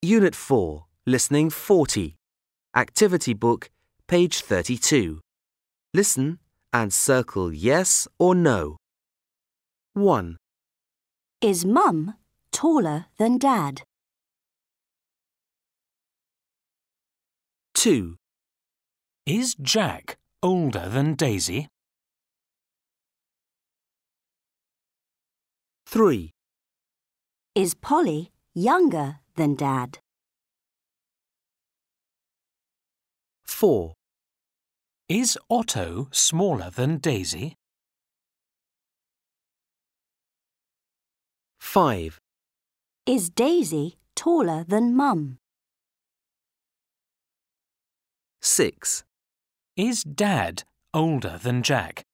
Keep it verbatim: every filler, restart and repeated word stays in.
Unit four, Listening forty. Activity book, page thirty-two. Listen and circle yes or no. one. Is Mum taller than Dad? two. Is Jack older than Daisy? three. Is Polly younger than Dad? four. Is Otto smaller than Daisy? five. Is Daisy taller than Mum? six. Is Dad older than Jack?